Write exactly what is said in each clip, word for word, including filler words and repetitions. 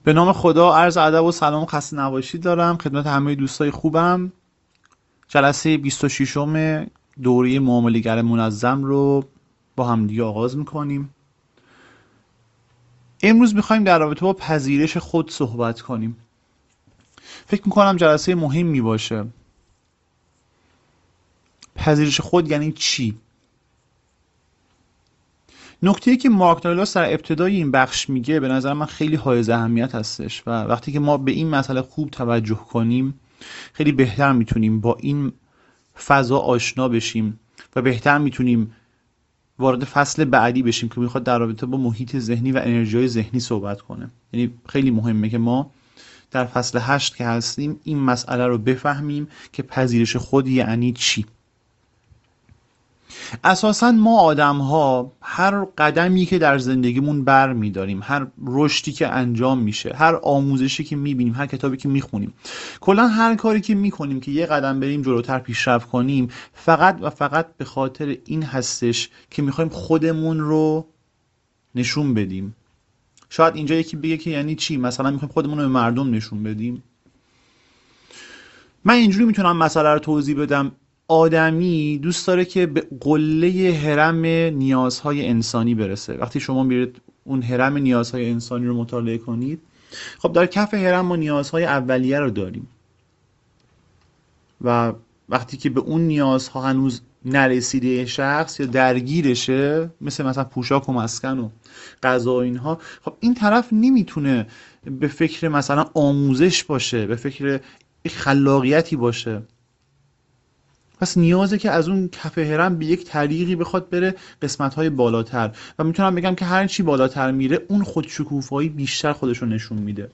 به نام خدا، عرض ادب و سلام و خسته نباشید دارم خدمت همه دوستای خوبم. جلسه بیست و ششم دوره معامله‌گر منظم رو با همدیگه آغاز میکنیم. امروز میخوایم در رابطه با پذیرش خود صحبت کنیم. فکر میکنم جلسه مهمی باشه. پذیرش خود یعنی چی؟ نکته‌ای که مارک داگلاس در ابتدای این بخش میگه به نظر من خیلی حائز اهمیت هستش و وقتی که ما به این مسئله خوب توجه کنیم خیلی بهتر میتونیم با این فضا آشنا بشیم و بهتر میتونیم وارد فصل بعدی بشیم که میخواد در رابطه با محیط ذهنی و انرژی‌های ذهنی صحبت کنه. یعنی خیلی مهمه که ما در فصل هشت که هستیم این مسئله رو بفهمیم که پذیرش خود یعنی چی. اساساً ما آدم‌ها هر قدمی که در زندگیمون بر می‌داریم، هر رشدی که انجام میشه، هر آموزشی که می‌بینیم، هر کتابی که می‌خونیم، کلاً هر کاری که می‌کنیم که یه قدم بریم جلوتر پیشرفت کنیم، فقط و فقط به خاطر این هستش که می‌خوایم خودمون رو نشون بدیم. شاید اینجا یکی بگه که یعنی چی؟ مثلا می‌خوایم خودمون رو به مردم نشون بدیم. من اینجوری میتونم مسئله رو توضیح بدم. آدمی دوست داره که به قله هرم نیازهای انسانی برسه. وقتی شما میرید اون هرم نیازهای انسانی رو مطالعه کنید، خب در کف هرم ما نیازهای اولیه رو داریم و وقتی که به اون نیازها هنوز نرسیده شخص یا درگیرشه، مثل مثلا پوشاک و مسکن و غذا و اینها، خب این طرف نمیتونه به فکر مثلا آموزش باشه، به فکر خلاقیتی باشه. پس نیازه که از اون کف هرم به یک طریقی بخواد بره قسمت‌های بالاتر و میتونم بگم که هر چی بالاتر میره اون خودشکوفایی بیشتر خودشو نشون میده.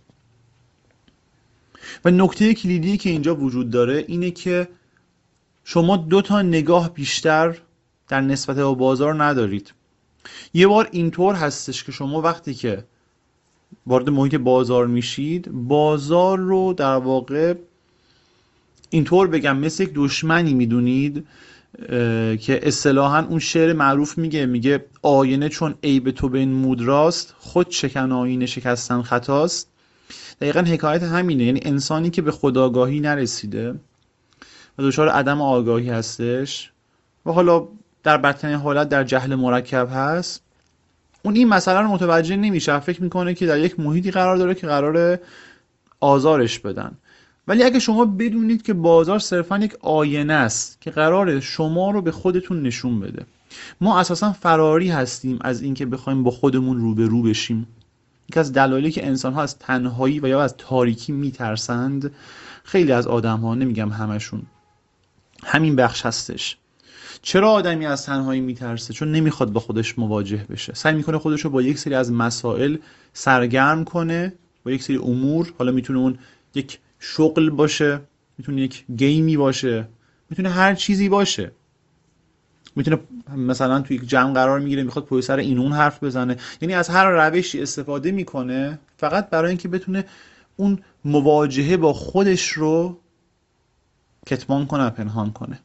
و نکته کلیدی که اینجا وجود داره اینه که شما دو تا نگاه بیشتر در نسبت با بازار ندارید. یه بار اینطور هستش که شما وقتی که وارد محیط بازار میشید، بازار رو در واقع اینطور بگم مثل یک دشمنی میدونید که اصطلاحاً اون شعر معروف میگه میگه آینه چون عیب تو بنمود راست، خود شکن آینه شکستن خطاست. دقیقاً حکایت همینه. یعنی انسانی که به خودآگاهی نرسیده و دچار عدم آگاهی هستش و حالا در بدترین حالت در جهل مرکب هست، اون این مسئله رو متوجه نمیشه. فکر میکنه که در یک محیطی قرار داره که قراره آزارش بدن. ولی اگه شما بدونید که بازار صرفا یک آینه است که قراره شما رو به خودتون نشون بده، ما اساسا فراری هستیم از اینکه بخوایم با خودمون روبرو بشیم. یکی از دلایلی که انسان‌ها از تنهایی و یا از تاریکی میترسند، خیلی از آدم‌ها، نمیگم همشون، همین بخش هستش. چرا آدمی از تنهایی میترسه؟ چون نمیخواد با خودش مواجه بشه. سعی میکنه خودش رو با یک سری از مسائل سرگرم کنه، با یک سری امور. حالا میتونه اون یک شغل باشه، میتونه یک گیمی باشه، میتونه هر چیزی باشه. میتونه مثلا توی یک جمع قرار میگیره، میخواد پشت سر این اون حرف بزنه. یعنی از هر روشی استفاده میکنه فقط برای اینکه بتونه اون مواجهه با خودش رو کتمان کنه، پنهان کنه.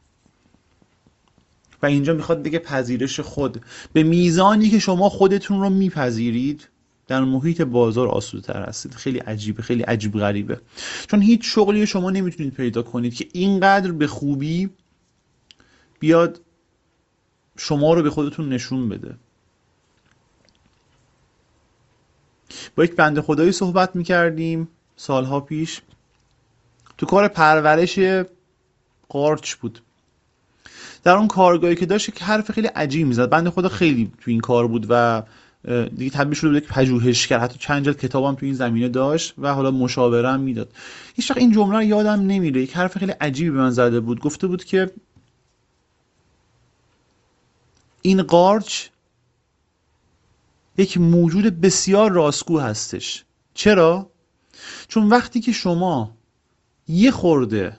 و اینجا میخواد بگه پذیرش خود. به میزانی که شما خودتون رو میپذیرید در محیط بازار آسوده‌تر هستید. خیلی عجیبه، خیلی عجیب غریبه. چون هیچ شغلی شما نمیتونید پیدا کنید که اینقدر به خوبی بیاد شما رو به خودتون نشون بده. با یک بنده خدایی صحبت میکردیم سالها پیش، تو کار پرورش قارچ بود. در اون کارگاهی که داشت که حرف خیلی عجیب میزد. بنده خدا خیلی تو این کار بود و دیگه تبدیل شده بود یک پژوهشگر. حتی چند جلد کتابم تو این زمینه داشت و حالا مشاوره هم میداد. هیچ وقت این جمله رو یادم نمیره. یک حرف خیلی عجیبی به من زده بود. گفته بود که این قارچ یک موجود بسیار راستگو هستش. چرا؟ چون وقتی که شما یه خورده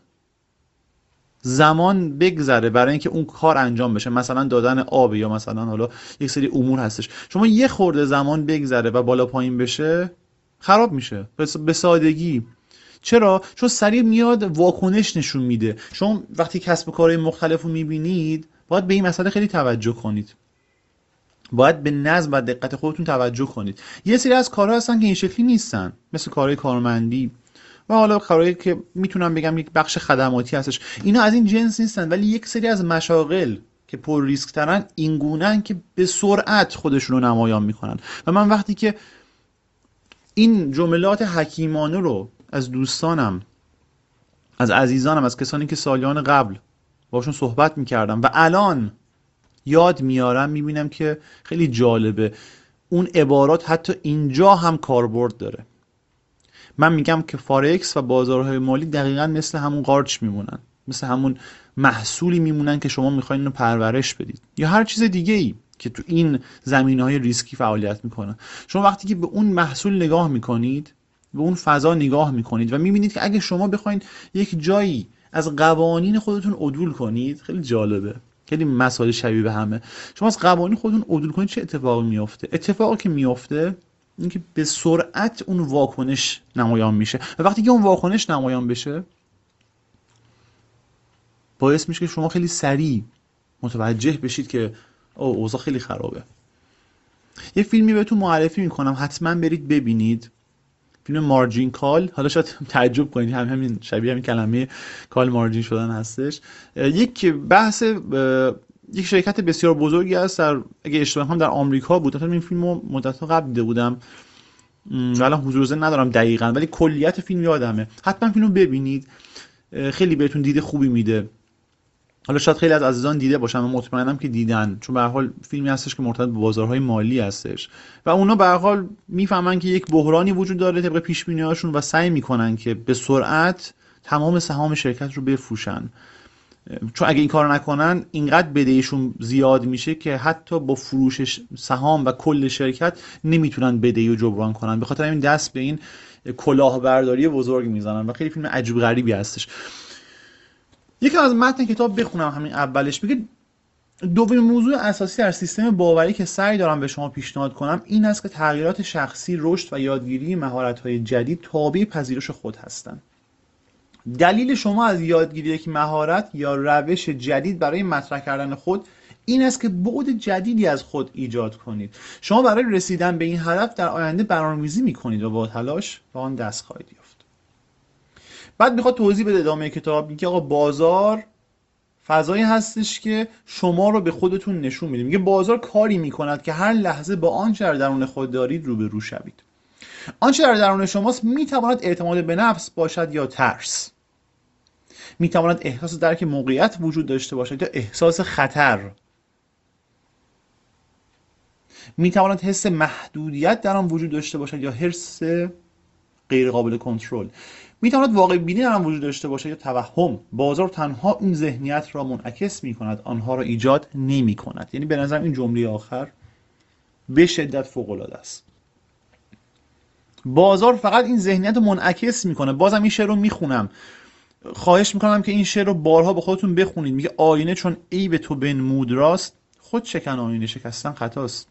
زمان بگذره برای اینکه اون کار انجام بشه، مثلا دادن آب یا مثلا حالا یک سری امور هستش، شما یه خورده زمان بگذره و بالا پایین بشه، خراب میشه به سادگی. چرا؟ چون سریع میاد واکنش نشون میده. شما وقتی کسب و کارهای مختلف رو میبینید باید به این مسئله خیلی توجه کنید. باید به نظم و دقت خودتون توجه کنید. یه سری از کارها هستن که این شکلی نیستن، مثل کارهای کارمندی و حالا کارهایی که میتونم بگم یک بخش خدماتی هستش، اینا از این جنس نیستن. ولی یک سری از مشاغل که پر ریسک ترن اینگونن که به سرعت خودشون رو نمایان میکنن. و من وقتی که این جملات حکیمانه رو از دوستانم، از عزیزانم، از کسانی که سالیان قبل باشون صحبت میکردم و الان یاد میارم، میبینم که خیلی جالبه اون عبارات حتی اینجا هم کاربرد داره. من میگم که فارکس و بازارهای مالی دقیقاً مثل همون قارچ میمونن، مثل همون محصولی میمونن که شما میخواین اینو پرورش بدید، یا هر چیز دیگه ای که تو این زمینه‌های ریسکی فعالیت میکنه. شما وقتی که به اون محصول نگاه میکنید، به اون فضا نگاه میکنید و میبینید که اگه شما بخواید یک جایی از قوانین خودتون عدول کنید، خیلی جالبه، خیلی مسائل شبیه به همه. شما از قوانین خودتون عدول کنید، چه اتفاقی میفته؟ اتفاقی که میفته اینکه به سرعت اون واکنش نمایان میشه و وقتی که اون واکنش نمایان بشه باعث میشه که شما خیلی سریع متوجه بشید که او اوضاع خیلی خرابه. یه فیلمی بهتون معرفی میکنم، حتما برید ببینید، فیلم مارجین کال. حالا شاید تعجب کنید، هم همین شبیه همین کلمه کال مارجین شدن هستش. یک بحث یک شرکت بسیار بزرگی هست در، اگه اشتباه نکنم در آمریکا بود. مثلا این فیلمو مدت‌ها قبل دیده بودم و الان حضور ذهن ندارم دقیقاً، ولی کلیت فیلم یادمه. حتما فیلمو ببینید، خیلی بهتون دید خوبی میده. حالا شاید خیلی از عزیزان دیده باشن، من مطمئنم که دیدن، چون به هر حال فیلمی هستش که مرتبط به بازارهای مالی هستش و اونا به هر حال میفهمن که یک بحرانی وجود داره طبق پیش بینی‌هاشون و سعی میکنن که به سرعت تمام سهام شرکت رو بفروشن، چون اگه این کارو نکنن اینقدر بدهیشون زیاد میشه که حتی با فروش سهام و کل شرکت نمیتونن بدهی رو جبران کنن. به خاطر همین دست به این کلاهبرداری بزرگ میزنن و خیلی فیلم عجیب غریبی هستش. یکی از متن کتاب بخونم، همین اولش میگه دومین موضوع اساسی در سیستم باوری که سعی دارم به شما پیشنهاد کنم این است که تغییرات شخصی، رشد و یادگیری مهارت‌های جدید تابع پذیرش خود هستند. دلیل شما از یادگیری یک مهارت یا روش جدید برای مطرح کردن خود این است که بعد جدیدی از خود ایجاد کنید. شما برای رسیدن به این هدف در آینده برنامه‌ریزی می‌کنید و با تلاش به آن دست خواهید یافت. بعد میخواد توضیح بده ادامه کتاب، میگه آقا بازار فضایی هستش که شما رو به خودتون نشون میده. میگه بازار کاری میکند که هر لحظه با آنچه در درون خود دارید روبرو شوید. آنچه در درون شماست میتواند اعتماد به نفس باشد یا ترس، میتواند احساس درک موقعیت وجود داشته باشد یا احساس خطر، میتواند حس محدودیت در آن وجود داشته باشد یا حس غیر قابل کنترل، میتواند واقع بینی در آن وجود داشته باشد یا توهم. بازار تنها این ذهنیت را منعکس میکند، آنها را ایجاد نمیکند. یعنی به نظرم این جمله آخر به شدت فوق العاده است. بازار فقط این ذهنیت رو منعکس میکنه. بازم این شعر رو میخونم، خواهش میکنم که این شعر رو بارها به خودتون بخونید. میگه آینه چون عیب تو بنمود راست، خود شکن آینه شکستن خطاست.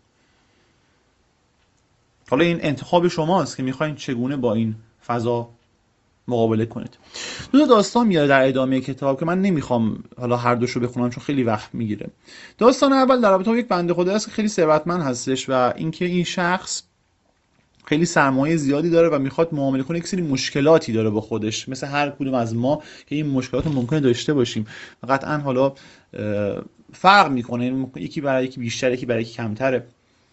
حالا این انتخاب شماست که میخواین چگونه با این فضا مقابله کنید. دو تا داستان میاره در ادامه کتاب که من نمیخوام حالا هر دوشو بخونم چون خیلی وقت میگیره. داستان اول در رابطه با یک بنده خدا است که خیلی ثروتمند هستش و اینکه این شخص خیلی سرمایه زیادی داره و میخواد معامله کنه، یک سری مشکلاتی داره با خودش، مثل هر کدوم از ما که این مشکلات ممکنه داشته باشیم. قطعا حالا فرق میکنه، یکی برای یکی بیشتره، یکی برای یکی کمتره.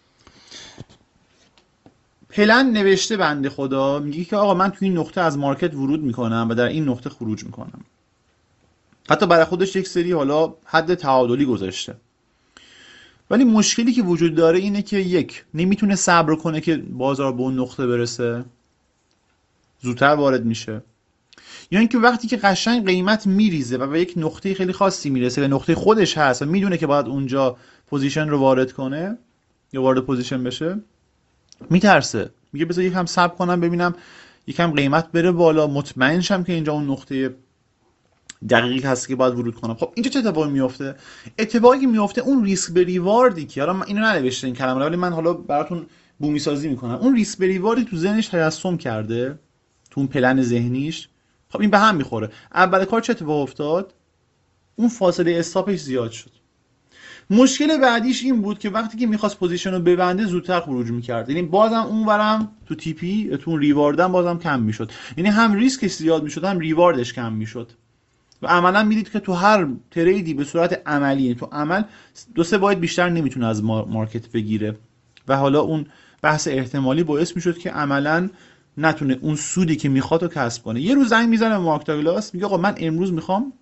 پلن نوشته بنده خدا، میگه که آقا من توی این نقطه از مارکت ورود میکنم و در این نقطه خروج میکنم. حتی برای خودش یک سری حالا حد تعادلی گذاشته. ولی مشکلی که وجود داره اینه که یک، نمیتونه صبر کنه که بازار به اون نقطه برسه، زودتر وارد میشه، یا اینکه وقتی که قشنگ قیمت میریزه و به یک نقطه خیلی خاصی میرسه و نقطه خودش هست و میدونه که باید اونجا پوزیشن رو وارد کنه یا وارد پوزیشن بشه، میترسه. میگه بذار یکم صبر کنم ببینم یکم قیمت بره بالا، مطمئن شم که اینجا اون نقطه دقیقی هست که باید ورود کنم. خب اینجا چه اتفاقی میفته؟ اتفاقی که میفته اون ریسک به ریواردی که حالا من اینو ننوشته این کلمه، ولی من حالا براتون بومی سازی میکنم. اون ریسک به ریواردی تو ذهنش تجسم کرده، تو اون پلن ذهنیش. خب این به هم میخوره. اول کار چه اتفاق افتاد؟ اون فاصله استاپش زیاد شد. مشکل بعدیش این بود که وقتی که میخواست پوزیشن رو ببنده زودتر خروج میکرد، یعنی بازم اونورم تو تیپی تو ریواردم بازم کم میشد، یعنی هم ریسکش زیاد میشد هم ریواردش کم میشد و عملا میدید که تو هر تریدی به صورت عملی تو عمل دو سه باید بیشتر نمیتونه از مارکت بگیره و حالا اون بحث احتمالی باعث میشد که عملا نتونه اون سودی که میخواد رو کسب کنه. یه روز زنگ میزنه مارک داگلاس میگه آقا من امروز میخوام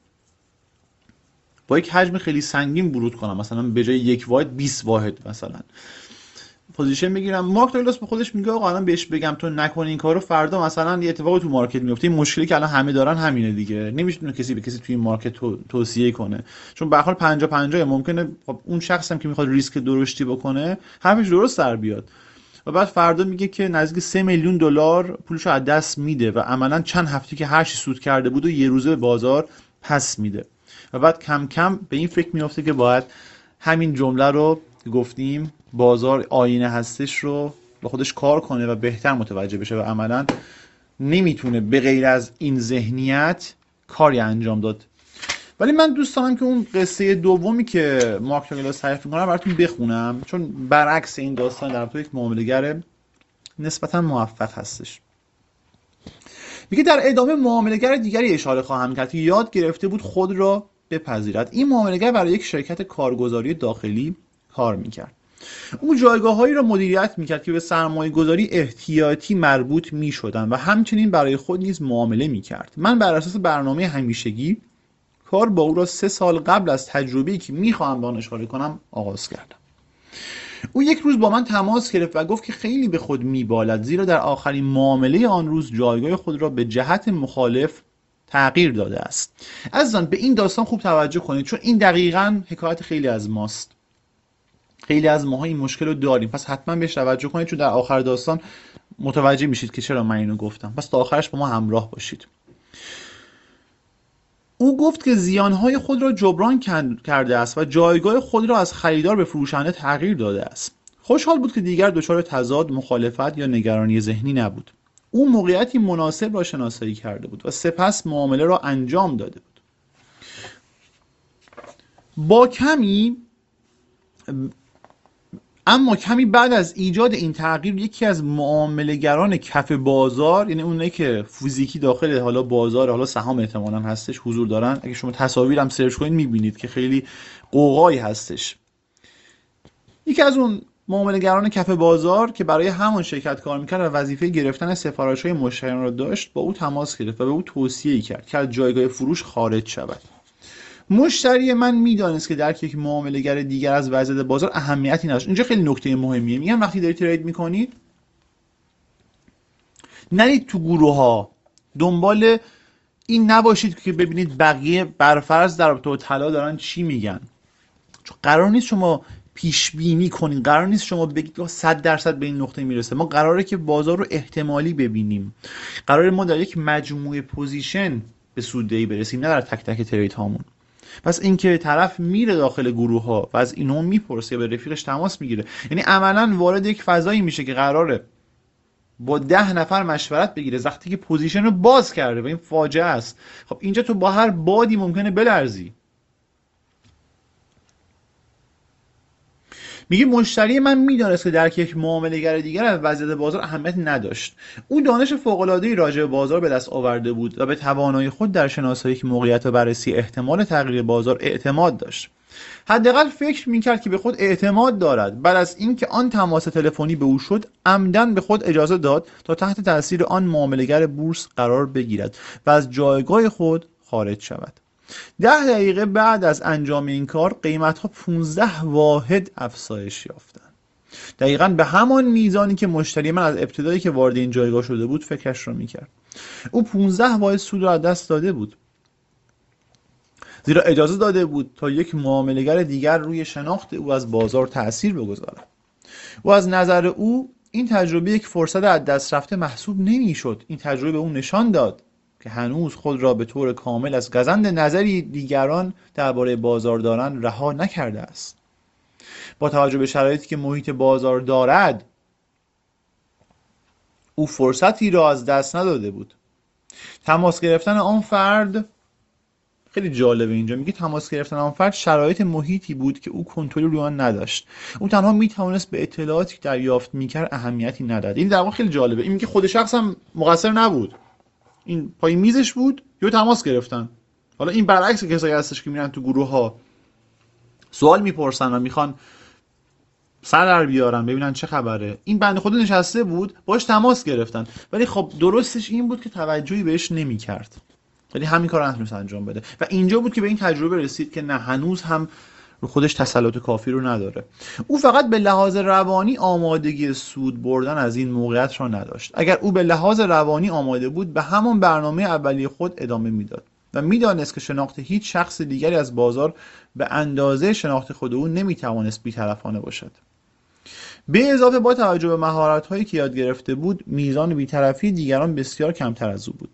با یک حجم خیلی سنگین ورود کنم، مثلا به جای یک واحد بیست واحد مثلا پوزیشن بگیرم. مارک داگلاس به خودش میگه آقا الان بهش بگم تو نکن این کارو، فردا مثلا یه اتفاقی تو مارکت میفته. این مشکلی که الان همه دارن همینه دیگه، نمیشه کسی به کسی توی این مارکت تو... توصیه کنه، چون به هر حال پنجاه پنجاه ممکنه خب اون شخص هم که میخواد ریسک درشتی بکنه حرفش درست در بیاد و بعد فردا میگه که نزدیک سه میلیون دلار پولشو از دست میده و عملا چند هفته که هر چی سود کرده بود و یه روزه به بازار پس میده و بعد کم کم به این فکر میافته که باید همین جمله رو گفتیم بازار آینه هستش رو با خودش کار کنه و بهتر متوجه بشه و عملا نمیتونه به غیر از این ذهنیت کاری انجام داد. ولی من دوست دارم که اون قصه دومی که مارک داگلاس تعریف می‌کنه براتون بخونم، چون برعکس این داستان در تو یک معامله‌گر نسبتا موفق هستش. میگه در ادامه معامله‌گر دیگری اشاره خواهم کرد که یاد گرفته بود خود را بپذیرد. این معامله‌گر برای یک شرکت کارگزاری داخلی کار میکرد. اون جایگاه‌هایی را مدیریت میکرد که به سرمایه‌گذاری احتیاطی مربوط میشدند و همچنین برای خود نیز معامله میکرد. من بر اساس برنامه همیشگی کار با او را سه سال قبل از تجربه‌ای که میخواهم به آن اشاره کنم آغاز کردم. او یک روز با من تماس گرفت و گفت که خیلی به خود میبالد، زیرا در آخرین معامله آن روز جایگاه خود را به جهت مخالف تغییر داده است. عزیزان به این داستان خوب توجه کنید، چون این دقیقاً حکایت خیلی از ماست. خیلی از ماها این مشکل رو داریم، پس حتما بهش توجه کنید، چون در آخر داستان متوجه میشید که چرا من اینو گفتم. پس تا آخرش با ما همراه باشید. او گفت که زیانهای خود را جبران کرده است و جایگاه خود را از خریدار به فروشنده تغییر داده است. خوشحال بود که دیگر دچار تضاد، مخالفت یا نگرانی ذهنی نبود. او موقعیتی مناسب را شناسایی کرده بود و سپس معامله را انجام داده بود. با کمی اما کمی بعد از ایجاد این تغییر یکی از معامله‌گران کف بازار، یعنی اونایی که فیزیکی داخل حالا بازار حالا سهام احتمالاً هستش حضور دارن، اگه شما تصاویرم سرچ کنید میبینید که خیلی قوقایی هستش. یکی از اون معامله‌گران کف بازار که برای همون شرکت کار میکرد و وظیفه گرفتن سفارش‌های مشتریان را داشت با او تماس گرفت و به او توصیه کرد که از جایگاه فروش خارج شود. مشتری من میدانست که درک یک معامله‌گر دیگر از وضعیت بازار اهمیتی نداشت. اینجا خیلی نکته مهمیه. میگم وقتی دارید ترید میکنید نرید تو گروه ها دنبال این نباشید که ببینید بقیه برفرض در رابطه با طلا دارن چی میگن، چون قرار نیست شما پیش بینی کنید، قرار نیست شما بگید صد درصد به این نقطه میرسه. ما قراره که بازار رو احتمالی ببینیم، قراره ما در یک مجموعه پوزیشن به سوددهی برسیم، نه در تک تک ترید هامون. پس اینکه طرف میره داخل گروه ها و از اینو میپرسه به رفیقش تماس میگیره، یعنی عملا وارد یک فضایی میشه که قراره با ده نفر مشورت بگیره وقتی که پوزیشن رو باز کرده و این فاجعه است. خب اینجا تو با هر بادی ممکنه بلرزی. میگه مشتری من میدانست که در یک معامله‌گر دیگر از وضعیت بازار اهمیت نداشت. او دانش فوق‌العاده‌ای راجع به بازار به دست آورده بود و به توانایی خود در شناسایی موقعیت و بررسی احتمال تغییر بازار اعتماد داشت. حداقل فکر میکرد که به خود اعتماد دارد. بعد از اینکه آن تماس تلفنی به او شد، عمدن به خود اجازه داد تا تحت تاثیر آن معامله‌گر بورس قرار بگیرد و از جایگاه خود خارج شود. ده دقیقه بعد از انجام این کار قیمت‌ها پانزده واحد افزایش یافتند. دقیقاً به همان میزانی که مشتری من از ابتدایی که وارد این جایگاه شده بود فکرش رو میکرد. او پانزده واحد سود را از دست داده بود، زیرا اجازه داده بود تا یک معامله‌گر دیگر روی شناخت او از بازار تأثیر بگذارد. و از نظر او این تجربه یک فرصت از دست رفته محسوب نمی‌شد. این تجربه به او نشان داد که هنوز خود را به طور کامل از گزند نظری دیگران درباره بازار دارن رها نکرده است. با توجه به شرایطی که محیط بازار دارد، او فرصتی را از دست نداده بود. تماس گرفتن آن فرد خیلی جالبه اینجا میگه تماس گرفتن آن فرد شرایط محیطی بود که او کنترل روی آن نداشت. او تنها میتوانست به اطلاعاتی که دریافت میکرد اهمیتی نداد. این در واقع خیلی جالبه. این میگه خود شخص هم مقصر نبود. این پای میزش بود یا تماس گرفتن. حالا این برعکس کسایی هستش که میرن تو گروه ها سوال میپرسن و میخوان سر در بیارن ببینن چه خبره. این بنده خدا نشسته بود باش تماس گرفتن، ولی خب درستش این بود که توجهی بهش نمیکرد، ولی همین کار نتونست انجام بده و اینجا بود که به این تجربه رسید که نه، هنوز هم رو خودش تسلط کافی رو نداره. او فقط به لحاظ روانی آمادگی سود بردن از این موقعیت را نداشت. اگر او به لحاظ روانی آماده بود به همون برنامه اولیه خود ادامه میداد و میدانست که شناخت هیچ شخص دیگری از بازار به اندازه شناخت خود او نمیتوانست بی‌طرفانه باشد. به اضافه با توجه به مهارت‌هایی که یاد گرفته بود، میزان بی‌طرفی دیگران بسیار کمتر از او بود.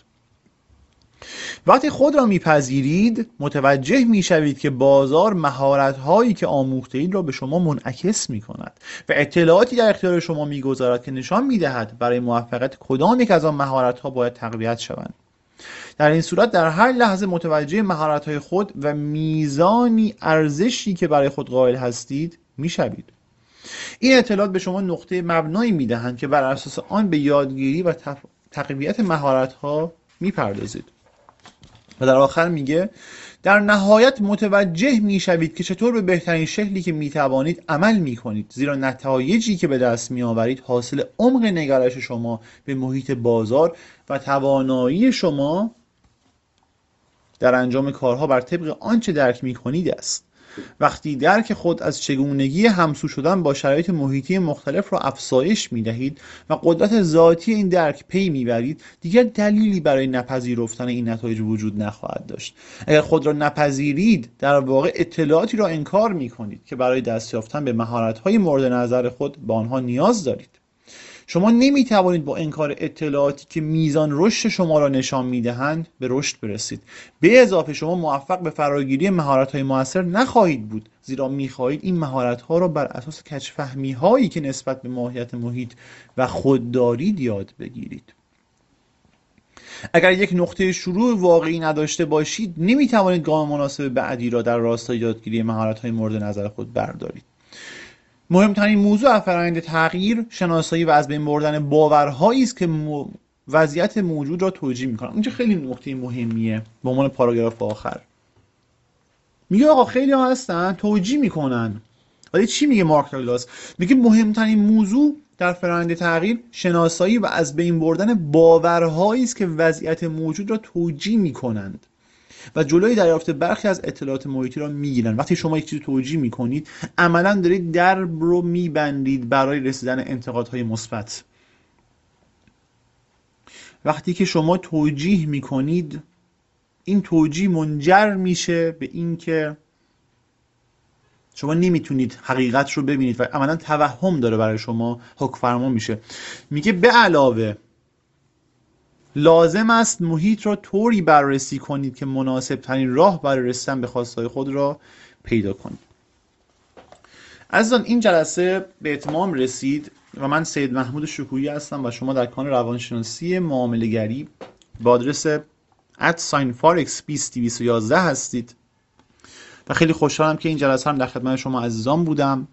وقتی خود را میپذیرید متوجه میشوید که بازار مهارت‌هایی که آموخته اید را به شما منعکس میکند و اطلاعاتی در اختیار شما میگذارد که نشان میدهد برای موفقیت کدام یک از آن مهارت‌ها باید تقویت شوند. در این صورت در هر لحظه متوجه مهارت‌های خود و میزانی ارزشی که برای خود قائل هستید میشوید. این اطلاعات به شما نقطه مبنایی میدهند که بر اساس آن به یادگیری و تقویت مهارت‌ها میپردازید. و در آخر میگه در نهایت متوجه میشوید که چطور به بهترین شکلی که میتوانید عمل میکنید، زیرا نتایجی که به دست میآورید حاصل عمق نگرش شما به محیط بازار و توانایی شما در انجام کارها بر طبق آنچه درک میکنید است. وقتی درک خود از چگونگی همسو شدن با شرایط محیطی مختلف را افزایش می‌دهید و قدرت ذاتی این درک پی می‌برید، دیگر دلیلی برای نپذیرفتن این نتایج وجود نخواهد داشت. اگر خود را نپذیرید، در واقع اطلاعاتی را انکار می‌کنید که برای دست یافتن به مهارت‌های مورد نظر خود به آنها نیاز دارید. شما نمیتوانید با انکار اطلاعاتی که میزان رشد شما را نشان میدهند به رشد برسید. به اضافه شما موفق به فراگیری مهارت‌های موثر نخواهید بود، زیرا میخواهید این مهارت‌ها را بر اساس کج‌فهمی‌هایی که نسبت به ماهیت محیط و خود دارید یاد بگیرید. اگر یک نقطه شروع واقعی نداشته باشید، نمیتوانید گام مناسب بعدی را در راستای یادگیری مهارت‌های مورد نظر خود بردارید. مهمترین موضوع از فرآیند تغییر شناسایی و از بین بردن باورهایی است که مو... وضعیت موجود را توجیه می‌کنند. اینجا خیلی نکته مهمیه. به عنوان پاراگراف آخر میگه آقا خیلی ها هستن توجیه میکنن، ولی چی میگه مارک داگلاس؟ میگه مهمترین موضوع در فرآیند تغییر شناسایی و از بین بردن باورهایی است که وضعیت موجود را توجیه میکنند و جلوی دریافت برخی از اطلاعات محیطی را میگیرن. وقتی شما یک چیز توجیه میکنید، عملا دارید درب رو میبندید برای رسیدن انتقادهای مثبت. وقتی که شما توجیه میکنید، این توجیه منجر میشه به این که شما نمیتونید حقیقت رو ببینید و عملا توهم داره برای شما حکم فرما میشه. میگه به علاوه لازم است محیط را طوری بررسی کنید که مناسب ترین راه برای رسیدن به خواستهای خود را پیدا کنید. عزیزان، این جلسه به اتمام رسید و من سید محمود شکویی هستم و شما در کانال روانشناسی معامله‌گری با آدرس ات ساین فارکس بیست دویست و یازده هستید و خیلی خوشحالم که این جلسه هم در خدمت شما عزیزان بودم.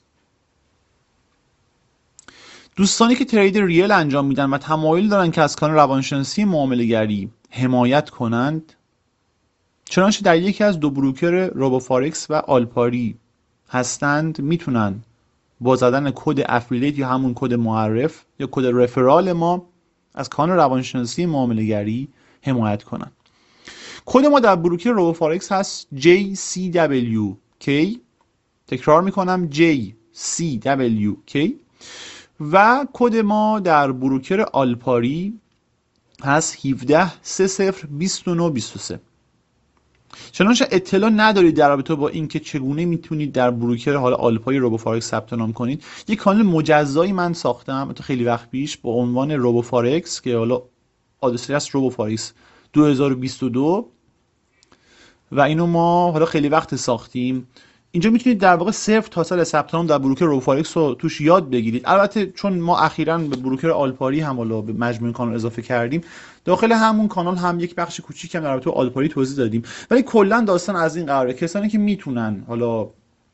دوستانی که ترید ریل انجام میدن و تمایل دارن که از کانال روانشناسی معامله‌گری حمایت کنند، چنانچه در یکی از دو بروکر روبوفارکس و آلپاری هستند، میتونن با زدن کد افیلیت یا همون کد معرف یا کد رفرال ما از کانال روانشناسی معامله‌گری حمایت کنن. کد ما در بروکر روبوفارکس هست جی سی دبلیو کی، تکرار میکنم جی سی دبلیو کی، و کد ما در بروکر آلپاری هست هفده سه صفر بیست و نه بیست و سه. چنانچه اطلاع ندارید در رابطه با اینکه چگونه میتونید در بروکر حالا آلپاری روبوفارکس ثبت نام کنید، یک کانال مجزایی من ساختم تا خیلی وقت پیش با عنوان روبوفارکس که حالا آدرسش هست روبوفارکس دو هزار و بیست و دو و اینو ما حالا خیلی وقت ساختیم اینجا میتونید در واقع صفر تا سال ثبت نام در بروکر روبوفارکس رو توش یاد بگیرید. البته چون ما اخیراً به بروکر آلپاری هم حالا به مجموعه کانال اضافه کردیم، داخل همون کانال هم یک بخش کوچیک هم در رابطه با آلپاری توضیح دادیم، ولی کلا داستان از این قراره کسانی که میتونن حالا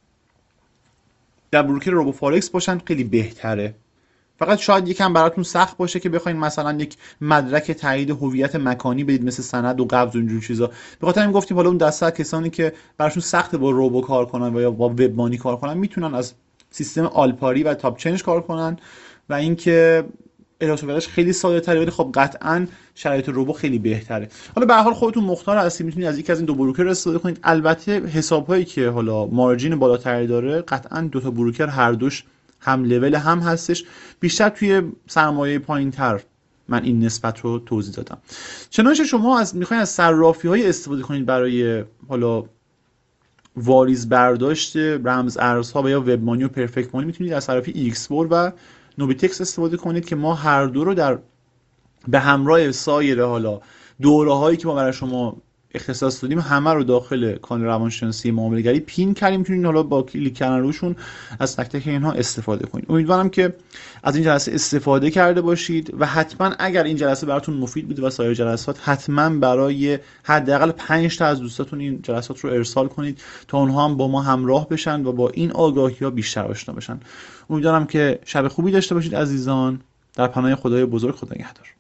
در بروکر روبوفارکس باشن خیلی بهتره. فقط شاید یکم براتون سخت باشه که بخواید مثلا یک مدرک تایید هویت مکانی بدید مثل سند و قبض و اینجور چیزا. به خاطر همین گفتیم حالا اون دسته کسانی که براشون سخت با روبو کار کنن و یا با وب مانی کار کنن میتونن از سیستم آلپاری و تاپ چنج کار کنن و اینکه الهاش خیلی ساده تره، ولی خب قطعا شرایط روبو خیلی بهتره. حالا به هر حال خودتون مختار هستید، میتونید از یکی از این دو بروکر استفاده کنید. البته حساب‌هایی که حالا مارجین بالاتری داره قطعا دو تا بروکر هر دوش هم لول هم هستش. بیشتر توی سرمایه پایین‌تر من این نسبت رو توضیح دادم. چنانچه شما از میخواین از صرافی‌های استفاده کنید برای حالا واریز برداشت رمز ارزها و یا وب مانی و پرفکت مانی، میتونید از صرافی ایکس فور و نوبیتکس استفاده کنید که ما هر دو رو در به همراه سایر حالا دوره‌هایی که ما برای شما اختصاص دادیم همه رو داخل کانال روانشناسی معامله‌گری پین کردیم. میتونید حالا با کلیک کردن روشون از تک تک اینها استفاده کنید. امیدوارم که از این جلسه استفاده کرده باشید و حتما اگر این جلسه براتون مفید بوده و سایر جلسات حتما برای حداقل پنج تا از دوستاتون این جلسات رو ارسال کنید تا اونها هم با ما همراه بشن و با این آگاهی‌ها بیشتر آشنا بشن. امیدوارم که شب خوبی داشته باشید عزیزان. در پناه خدای بزرگ، خدا نگهدار.